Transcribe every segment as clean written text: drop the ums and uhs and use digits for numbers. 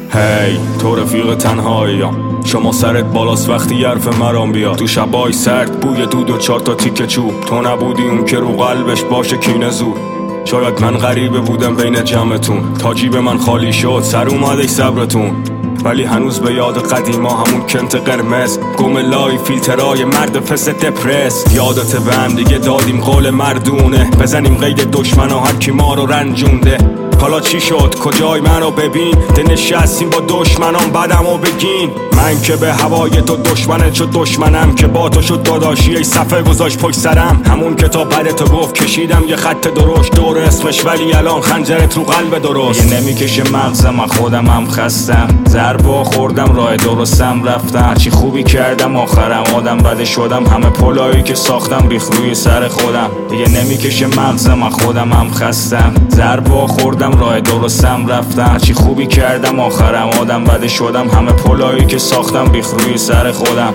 هی تو رفیق تنهاییم، شما سرت بالاست وقتی حرف مرام بیاد. تو شبای سرد بوی دود و 4 تا تیکه چوب، تو نبودی اون که رو قلبش باشه کینه زود. شاید من غریبه بودم بین جمعتون، تا جیب من خالی شد سر اومد ای صبرتون. ولی هنوز به یاد قدیما همون کنت قرمز، گم لای فیلترای مرد پس دپرس. یادت به هم دیگه دادیم قول مردونه، بزنیم قید دشمن و هر کی ما رو رنجونده. حالا چی شد کجای منو ببین، ده نشستیم با دشمنان بدمو بگین. من که به هوای تو دشمنت شد دشمنم، که با تو شد داداشی ای صفحه گذاشت پشت سرم. همون که تا بعد تو گفت کشیدم یه خط درشت دور اسمش، ولی الان خنجرت رو قلب درست. دیگه نمیکشه مغزم، خودم هم خستم، ضربه خوردم راه درستم رفتم. چی خوبی کردم آخرم آدم بده شدم، همه پلایی که ساختم ریخ روی سر خودم. دیگه نمیکشه مغزم، خودم هم خستم، ضربه خوردم راه درستم رفتم. چی خوبی کردم آخرم آدم بده شدم، همه پلایی که ساختم ریخ روی سر خودم.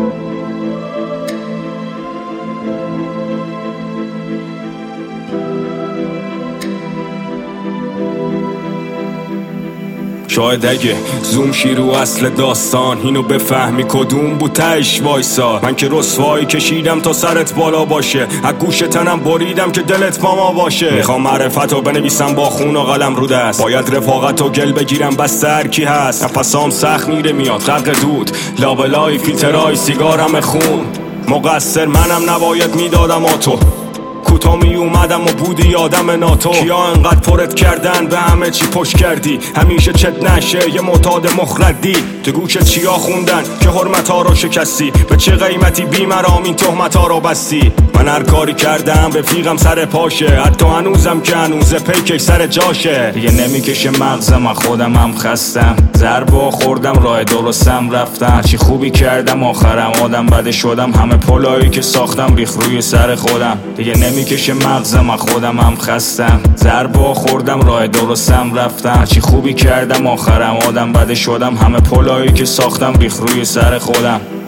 شاید اگه زوم شی رو اصل داستان، اینو بفهمی کدوم بود تهش وایسا. من که رسوایی کشیدم تا سرت بالا باشه، از گوش تنم بریدم که دلت با ما باشه. میخوام معرفتو بنویسم با خون و قلم رو دست، باید رفاقت و گل بگیرم بس هر کی هست. نفسام سخت میره میاد غرق دود، لابلای فیلترای سیگارم خون. مقصر منم نباید میدادم آتو، کوتا می اومدم و بودی آدم ناتو. کیا انقدر پرت کردن به همه چی پشت کردی، همیشه چت نشه یه معتاد مخردی. تو گوشت چیا خوندن که حرمتا رو شکستی، به چه قیمتی بیمرام این تهمتا رو بستی. من هر کاری کردم رفیقم سر پاشه، حتی هنوزم که هنوزه پیکش سر جاشه. دیگه نمیکشه مغزم، خودم هم خستم، ضربه خوردم راه درستم رفتم. چی خوبی کردم آخرم آدم بده شدم، همه پلایی که ساختم ریخ روی سر خودم. دیگه نمیکشه مغزم، خودم هم خستم، ضربه خوردم راه درستم رفتم. چی خوبی کردم آخرم آدم بده شدم، همه پلایی که ساختم ریخ روی سر خودم.